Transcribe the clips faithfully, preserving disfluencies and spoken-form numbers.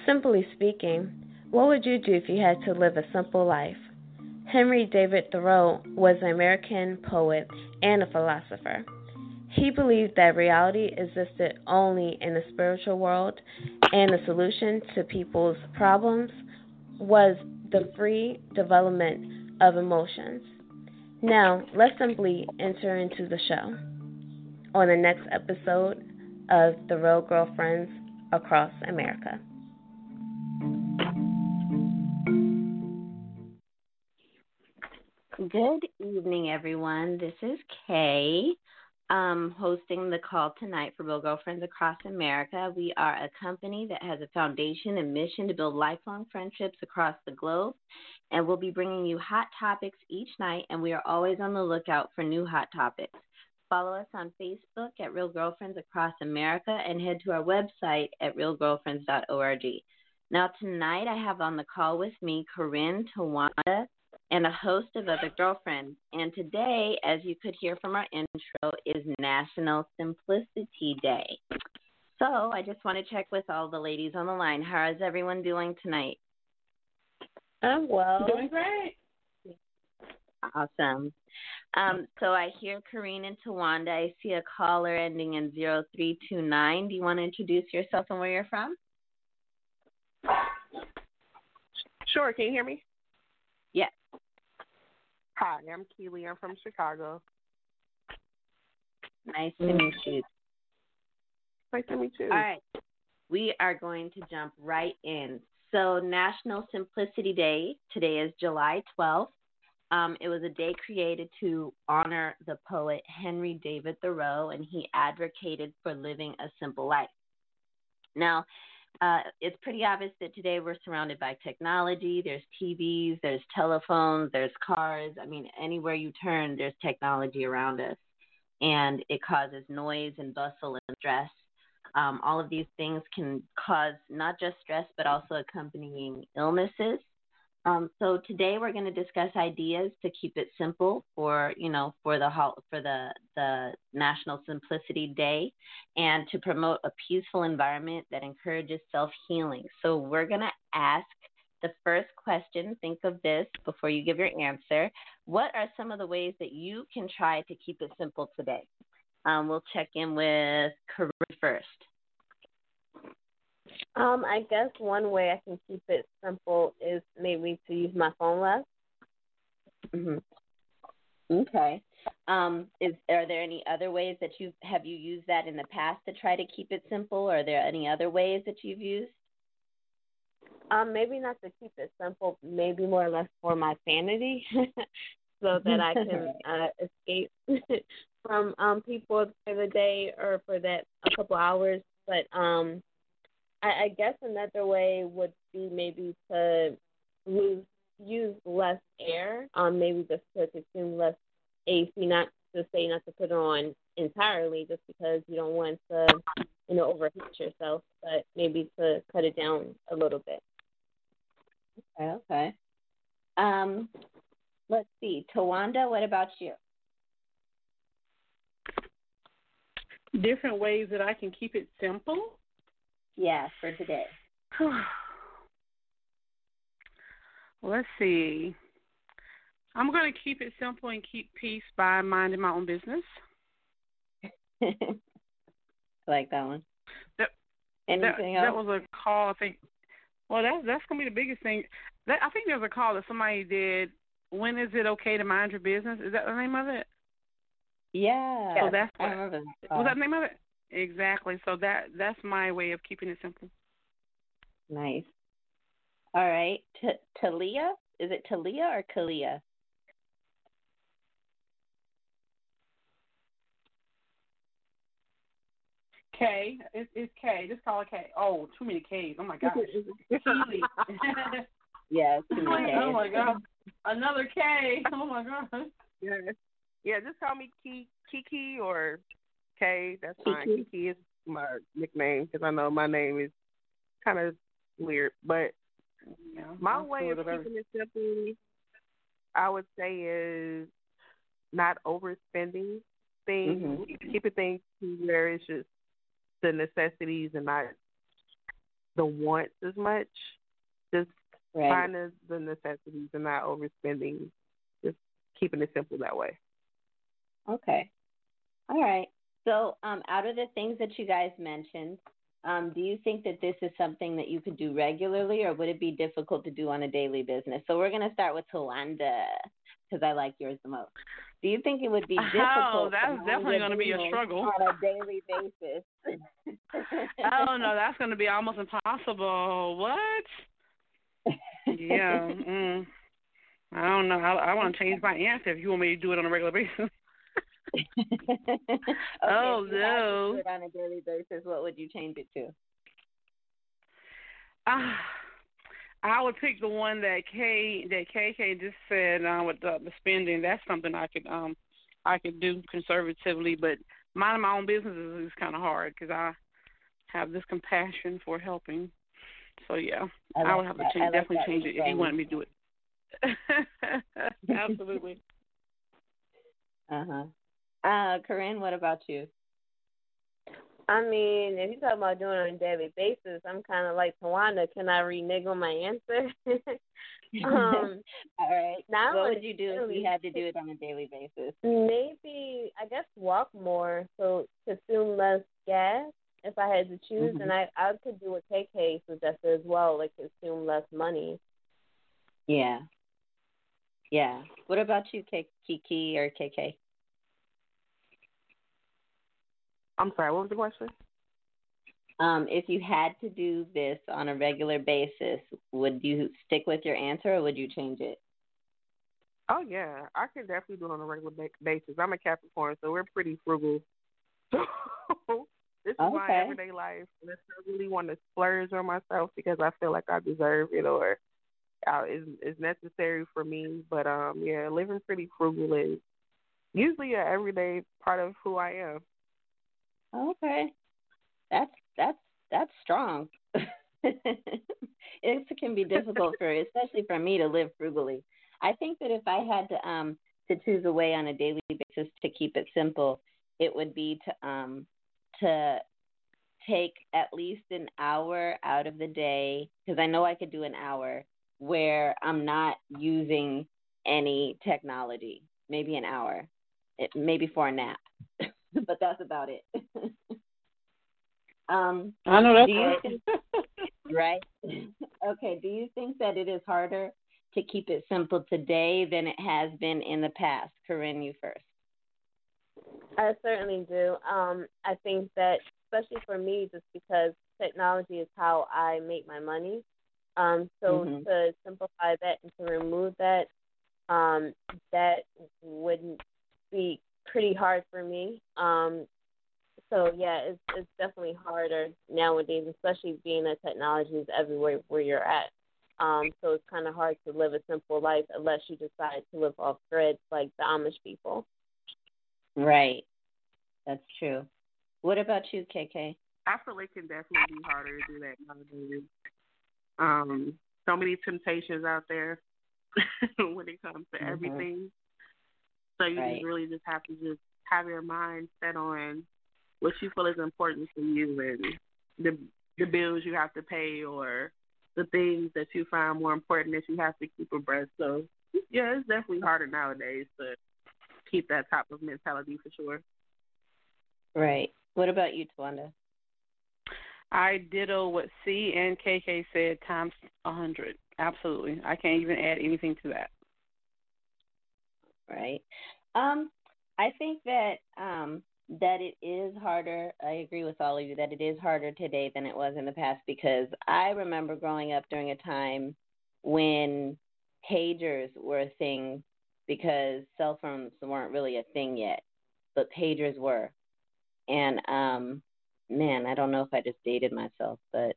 Simply speaking, what would you do if you had to live a simple life? Henry David Thoreau was an American poet and a philosopher. He believed that reality existed only in the spiritual world, and the solution to people's problems was the free development of emotions. Now, let's simply enter into the show on the next episode of The Real Girlfriends Across America. Good evening, everyone. This is Kay, um, hosting the call tonight for Real Girlfriends Across America. We are a company that has a foundation and mission to build lifelong friendships across the globe, and we'll be bringing you hot topics each night, and we are always on the lookout for new hot topics. Follow us on Facebook at Real Girlfriends Across America and head to our website at real girlfriends dot org. Now, tonight I have on the call with me Corinne Tawanda and a host of other girlfriends. And today, as you could hear from our intro, is National Simplicity Day. So I just want to check with all the ladies on the line. How is everyone doing tonight? I'm well. Doing great. Awesome. Um, so I hear Corinne and Tawanda. I see a caller ending in zero three two nine. Do you want to introduce yourself and where you're from? Sure. Can you hear me? Yes. Hi, I'm Keely. I'm from Chicago. Nice to meet you. Nice to meet you. All right. We are going to jump right in. So National Simplicity Day, today is July twelfth. Um, it was a day created to honor the poet Henry David Thoreau, and he advocated for living a simple life. Now, Uh, it's pretty obvious that today we're surrounded by technology. There's T Vs, there's telephones, there's cars. I mean, anywhere you turn, there's technology around us. And it causes noise and bustle and stress. Um, all of these things can cause not just stress, but also accompanying illnesses. Um, so today we're going to discuss ideas to keep it simple for, you know, for the for the the National Simplicity Day, and to promote a peaceful environment that encourages self-healing. So we're going to ask the first question. Think of this before you give your answer. What are some of the ways that you can try to keep it simple today? Um, we'll check in with Corinne first. Um, I guess one way I can keep it simple is maybe to use my phone less. Mm-hmm. Okay. Um, is are there any other ways that you have you used that in the past to try to keep it simple? Or are there any other ways that you've used? Um, maybe not to keep it simple, maybe more or less for my sanity, so that I can uh, escape from um people for the day or for that a couple hours. But um. I, I guess another way would be maybe to lose, use less air, um, maybe just to consume less A C, not to say not to put it on entirely just because you don't want to, you know, overheat yourself, but maybe to cut it down a little bit. Okay. okay. Um, let's see. Tawanda, what about you? Different ways that I can keep it simple? Yeah, for today. Let's see. I'm going to keep it simple and keep peace by minding my own business. I like that one. That, Anything that, else? that was a call, I think. Well, that, that's going to be the biggest thing. That, I think there was a call that somebody did. When is it okay to mind your business? Is that the name of it? Yeah. So that's what, I remember that call. Was that the name of it? Exactly. So that that's my way of keeping it simple. Nice. All right. T- Talia? Is it Talia or Kalia? K. It's, it's K. Just call it K. Oh, too many Ks. Oh, my gosh. Keely. Yeah, too many Ks. Oh, my God. Another K. Oh, my gosh. Yeah, yeah. Just call me Kiki, Kiki or K. That's fine. Kiki, Kiki is my nickname because I know my name is kind of weird. But yeah, my way of keeping it simple, I would say, is not overspending things. mm-hmm. Keeping things to where it's just the necessities and not the wants as much. Just Right. finding the necessities and not overspending. Just keeping it simple that way. Okay. All right. So, um, out of the things that you guys mentioned, um, do you think that this is something that you could do regularly, or would it be difficult to do on a daily business? So, we're going to start with Tawanda because I like yours the most. Do you think it would be difficult? Oh, that's to mind definitely your going to be a business struggle. on a daily basis. Oh no, that's going to be almost impossible. What? Yeah. Mm. I don't know. I, I want to change my answer if you want me to do it on a regular basis. Okay, Oh if you had to no. do it on a daily basis, what would you change it to? Ah, I would pick the one that K that K K just said uh, with the, the spending. That's something I could um I could do conservatively, but minding my own business is, is kind of hard because I have this compassion for helping. So yeah, I, I like would have to that. I change, like definitely that change it if you reframe. wanted me to do it. Absolutely. Uh-huh. Uh, Corinne, what about you? I mean, if you talk about doing it on a daily basis, I'm kind of like Tawanda. Can I renege on my answer? um, All right. now What would you do if you really, had to do it on a daily basis? maybe I guess walk more, so consume less gas if I had to choose, Mm-hmm. and I I could do what K K suggested as well, like consume less money. Yeah. Yeah. What about you, K- Kiki or K K? I'm sorry, what was the question? Um, if you had to do this on a regular basis, would you stick with your answer or would you change it? Oh yeah, I can definitely do it on a regular ba- basis. I'm a Capricorn, so we're pretty frugal. So this is my Okay. everyday life. Unless I really want to splurge on myself because I feel like I deserve it or uh, is is necessary for me. But um, yeah, living pretty frugal is usually an everyday part of who I am. Okay. That's that's that's strong. It can be difficult for, especially for me, to live frugally. I think that if I had to um to choose a way on a daily basis to keep it simple, it would be to um to take at least an hour out of the day, because I know I could do an hour where I'm not using any technology. Maybe an hour, it, maybe for a nap, but that's about it. um, I know that's do you right. think, right? Okay, do you think that it is harder to keep it simple today than it has been in the past? Corinne, you first. I certainly do. Um, I think that, especially for me, just because technology is how I make my money. Um, so Mm-hmm. to simplify that and to remove that, um, that would be pretty hard for me. Um, so yeah, it's it's definitely harder nowadays, especially being that technology is everywhere where you're at. Um, so it's kind of hard to live a simple life unless you decide to live off grid like the Amish people. Right, that's true. What about you, K K? I feel it can definitely be harder to do that nowadays. Um, so many temptations out there when it comes to Mm-hmm. everything. So you Right. just really just have to just have your mind set on what you feel is important for you and the the bills you have to pay or the things that you find more important that you have to keep abreast. So yeah, it's definitely harder nowadays to keep that type of mentality for sure. Right. What about you, Tawanda? I ditto what C and K K said times a hundred. Absolutely, I can't even add anything to that. Right. Um, I think that um that it is harder. I agree with all of you that it is harder today than it was in the past, because I remember growing up during a time when pagers were a thing, because cell phones weren't really a thing yet, but pagers were. And um man, I don't know if I just dated myself, but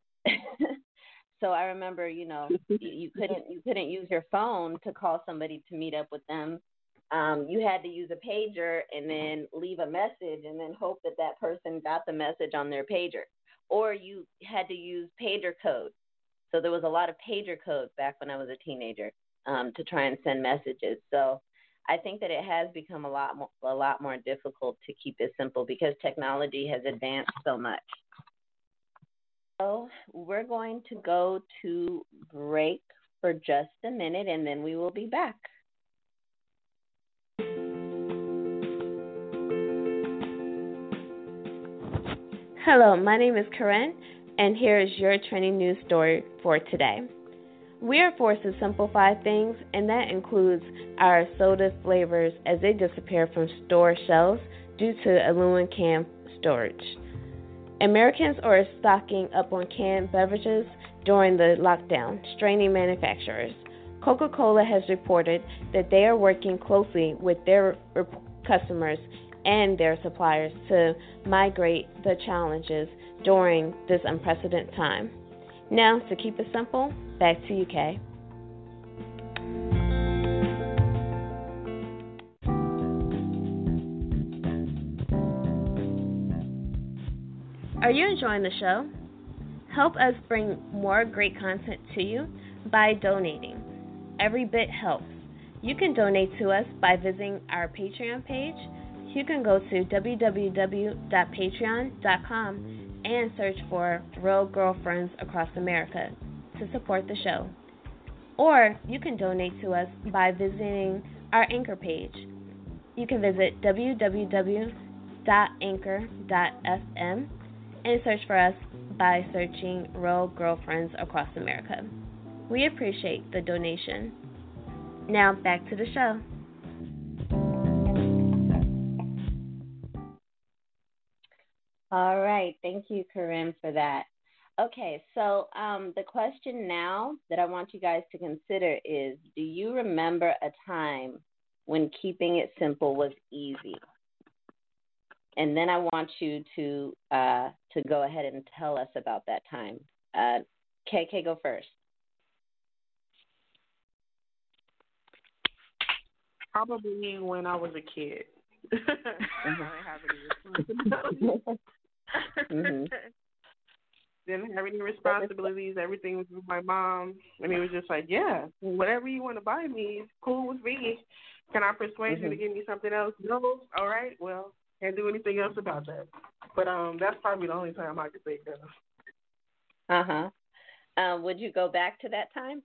so I remember, you know, you, you couldn't you couldn't use your phone to call somebody to meet up with them. Um, you had to use a pager and then leave a message and then hope that that person got the message on their pager, or you had to use pager code. So there was a lot of pager code back when I was a teenager, um, to try and send messages. So I think that it has become a lot more, a lot more difficult to keep it simple because technology has advanced so much. So we're going to go to break for just a minute and then we will be back. Hello, my name is Karen, and here is your trending news story for today. We are forced to simplify things, and that includes our soda flavors as they disappear from store shelves due to aluminum can storage. Americans are stocking up on canned beverages during the lockdown, straining manufacturers. Coca-Cola has reported that they are working closely with their customers and their suppliers to migrate the challenges during this unprecedented time. Now, to keep it simple, back to you, Kay. Are you enjoying the show? Help us bring more great content to you by donating. Every bit helps. You can donate to us by visiting our Patreon page. You can go to w w w dot patreon dot com and search for Real Girlfriends Across America to support the show. Or you can donate to us by visiting our Anchor page. You can visit w w w dot anchor dot f m and search for us by searching Real Girlfriends Across America. We appreciate the donation. Now back to the show. All right. Thank you, Corinne, for that. Okay, so um, the question now that I want you guys to consider is, do you remember a time when keeping it simple was easy? And then I want you to uh, to go ahead and tell us about that time. Uh, K K, go first. Probably when I was a kid. Mm-hmm. I didn't have any responsibilities. mm-hmm. Didn't have any responsibilities. Everything was with my mom. And it was just like, yeah, whatever you want to buy me is cool with me. Can I persuade mm-hmm. you to give me something else? No. All right. Well, can't do anything else about that. But um, that's probably the only time I could think of. Uh-huh. Um, would you go back to that time?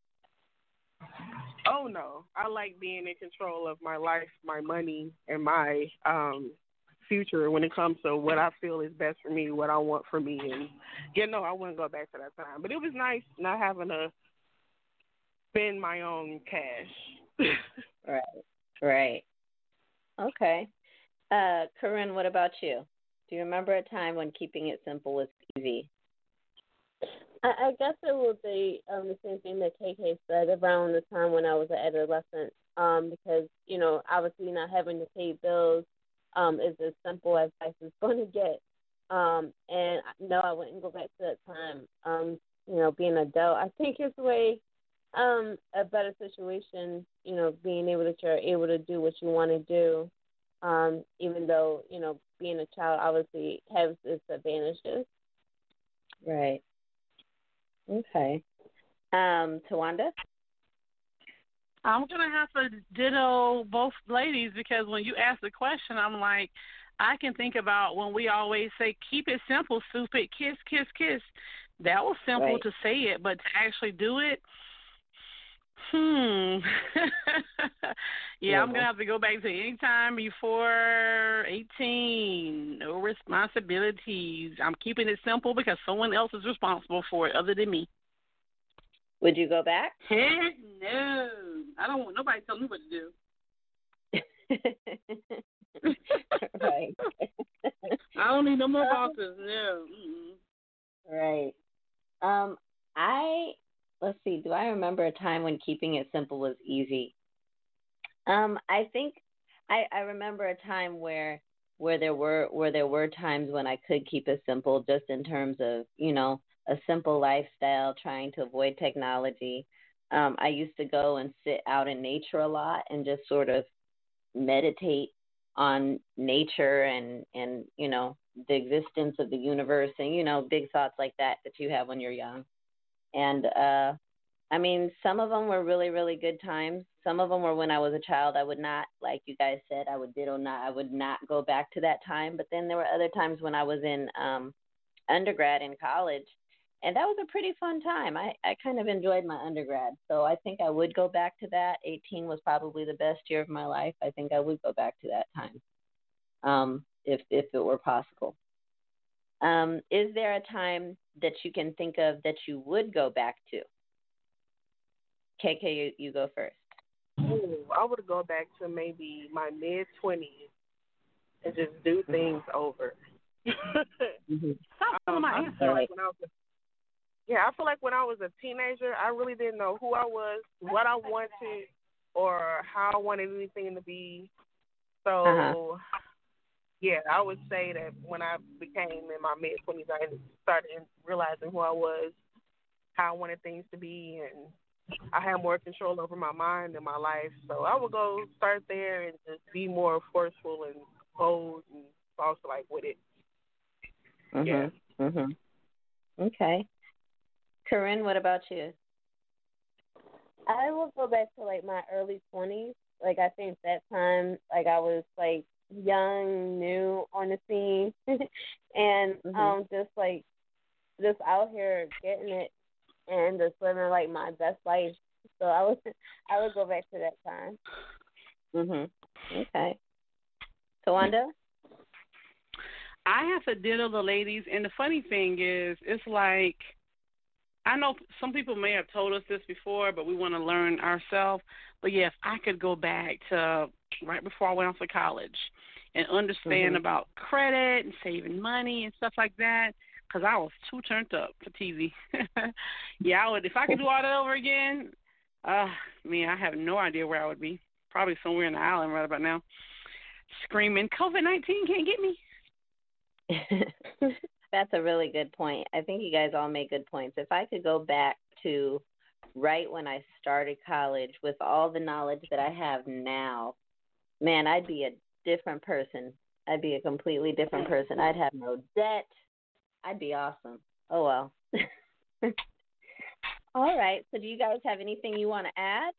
Oh, no. I like being in control of my life, my money, and my um, future when it comes to what I feel is best for me, what I want for me. And, you know, I wouldn't go back to that time. But it was nice not having to spend my own cash. Right, right. Okay. Uh, Corinne, what about you? Do you remember a time when keeping it simple was easy? I, I guess it would be um, the same thing that K K said around the time when I was an adolescent, um, because, you know, obviously not having to pay bills um, is as simple as life is going to get. Um, and no, I wouldn't go back to that time. Um, you know, being an adult, I think it's way um, a better situation, you know, being able that you're able to do what you want to do. Um, even though, you know, being a child obviously has its advantages. Right. Okay. Um, Tawanda? I'm going to have to ditto both ladies because when you ask the question, I'm like, I can think about when we always say, keep it simple, stupid, kiss, kiss, kiss. That was simple right. to say it, but to actually do it, Hmm. yeah, yeah, I'm going to have to go back to any time before eighteen. No responsibilities. I'm keeping it simple because someone else is responsible for it other than me. Would you go back? Heck no. I don't want nobody telling me what to do. Right. I don't need no more bosses. No. Mm-mm. Right. Um, I... Let's see, do I remember a time when keeping it simple was easy? Um, I think I, I remember a time where where there were where there were times when I could keep it simple, just in terms of, you know, a simple lifestyle, trying to avoid technology. Um, I used to go and sit out in nature a lot and just sort of meditate on nature and, and you know, the existence of the universe and, you know, big thoughts like that that you have when you're young. And, uh, I mean, some of them were really, really good times. Some of them were when I was a child. I would not, like you guys said, I would ditto not, I would not go back to that time. But then there were other times when I was in um, undergrad in college, and that was a pretty fun time. I, I kind of enjoyed my undergrad, so I think I would go back to that. eighteen was probably the best year of my life. I think I would go back to that time, um, if if it were possible. Um, is there a time that you can think of that you would go back to? K K, you, you go first. Ooh, I would go back to maybe my mid twenties and just do things over. Mm-hmm. um, my I answer. feel like when I was a, yeah, I feel like when I was a teenager, I really didn't know who I was, what I wanted, or how I wanted anything to be. So, Uh-huh. yeah, I would say that when I became in my mid twenties, I started realizing who I was, how I wanted things to be, and I had more control over my mind and my life. So I would go start there and just be more forceful and bold and also like with it. Mhm. Yeah. Mhm. Okay. Corinne, what about you? I will go back to like my early twenties. Like I think that time, like I was like young, new on the scene, and Mhm. um, just like just out here getting it and just living like my best life. So I would I would go back to that time. Mhm. Okay. Tawanda? I have to diddle the ladies, and the funny thing is, it's like I know some people may have told us this before, but we want to learn ourselves. But yeah, if I could go back to right before I went off to college and understand Mhm. about credit and saving money and stuff like that, because I was too turned up for T V. Yeah, I would. If I could do all that over again, uh, man, I have no idea where I would be. Probably somewhere in the island right about now, screaming, COVID nineteen can't get me. That's a really good point. I think you guys all make good points. If I could go back to right when I started college with all the knowledge that I have now, man, I'd be a different person. I'd be a completely different person. I'd have no debt. I'd be awesome. Oh, well. All right. So do you guys have anything you want to add?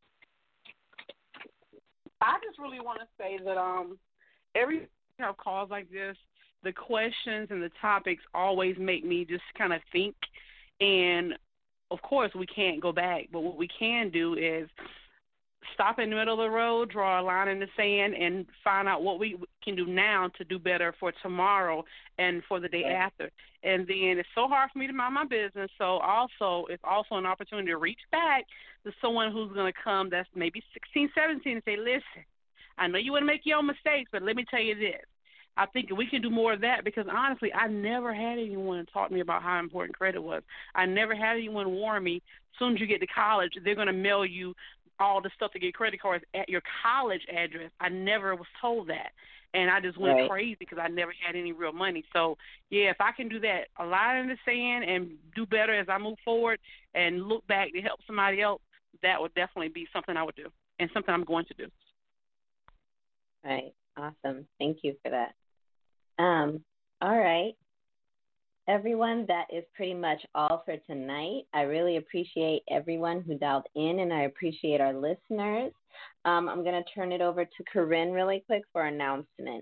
I just really want to say that um, every time I have calls like this, the questions and the topics always make me just kind of think. And of course, we can't go back, but what we can do is stop in the middle of the road, draw a line in the sand, and find out what we can do now to do better for tomorrow and for the day Right. after. And then it's so hard for me to mind my business, so also it's also an opportunity to reach back to someone who's going to come that's maybe sixteen, seventeen and say, listen, I know you want to make your own mistakes, but let me tell you this. I think we can do more of that because, honestly, I never had anyone talk to me about how important credit was. I never had anyone warn me, as soon as you get to college, they're going to mail you all the stuff to get credit cards at your college address. I never was told that. And I just went Right. crazy because I never had any real money. So, yeah, if I can do that, a line in the sand and do better as I move forward and look back to help somebody else, that would definitely be something I would do and something I'm going to do. Right. Awesome. Thank you for that. Um, all right. Everyone, that is pretty much all for tonight. I really appreciate everyone who dialed in, and I appreciate our listeners. Um, I'm going to turn it over to Corinne really quick for announcement.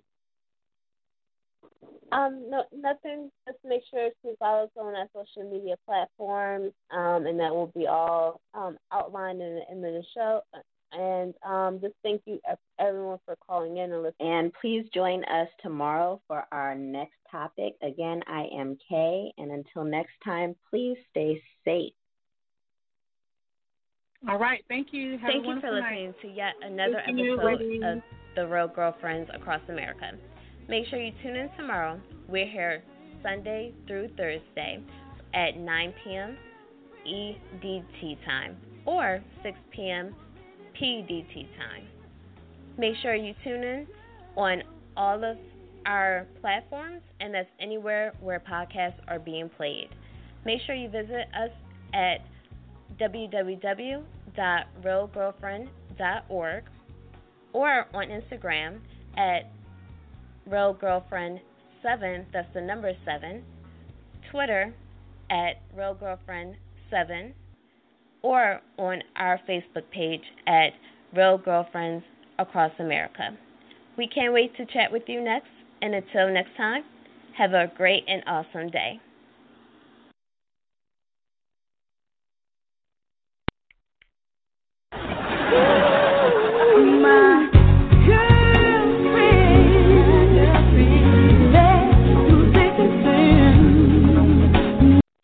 Um, no, nothing. Just make sure to follow us on our social media platforms, um, and that will be all um, outlined in the end of the show. And um, just thank you everyone for calling in and listening. And please join us tomorrow for our next topic. Again, I am Kay, and until next time, please stay safe. All right. Thank you. Have Thank a you for wonderful listening night. to yet another Thank you, episode ladies. of The Real Girlfriends Across America. Make sure you tune in tomorrow. We're here Sunday through Thursday at nine p.m. E D T time or six p.m. P D T time. Make sure you tune in on all of our platforms, and that's anywhere where podcasts are being played. Make sure you visit us at w w w dot real girlfriend dot org or on Instagram at real girlfriend seven, that's the number seven, Twitter at real girlfriend seven, or on our Facebook page at Real Girlfriends Across America. We can't wait to chat with you next, and until next time, Have a great and awesome day. Woo!